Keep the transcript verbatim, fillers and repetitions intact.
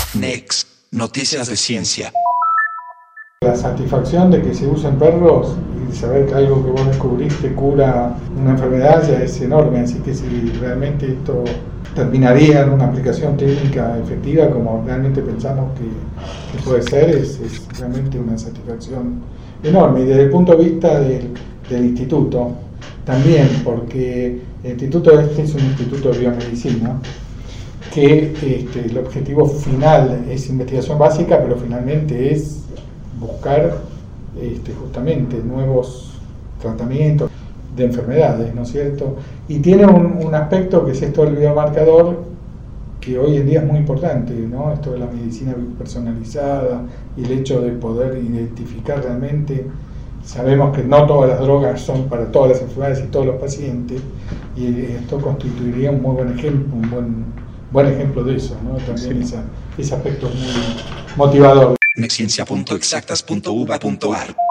Next, noticias de ciencia. La satisfacción de que se usen perros y saber que algo que vos descubriste cura una enfermedad ya es enorme, así que si realmente esto terminaría en una aplicación clínica efectiva como realmente pensamos que, que puede ser, es, es realmente una satisfacción enorme. Y desde el punto de vista del, del instituto, también, porque el instituto este es un instituto de biomedicina, que este, el objetivo final es investigación básica, pero finalmente es buscar este, justamente nuevos tratamientos de enfermedades, ¿no es cierto? Y tiene un, un aspecto que es esto del biomarcador, que hoy en día es muy importante, ¿no? Esto de la medicina personalizada y el hecho de poder identificar realmente. Sabemos que no todas las drogas son para todas las enfermedades y todos los pacientes, y esto constituiría un muy buen ejemplo, un buen, buen ejemplo de eso, ¿no? También sí. esa, ese aspecto es muy motivador. Nexciencia punto exactas punto u b a punto a r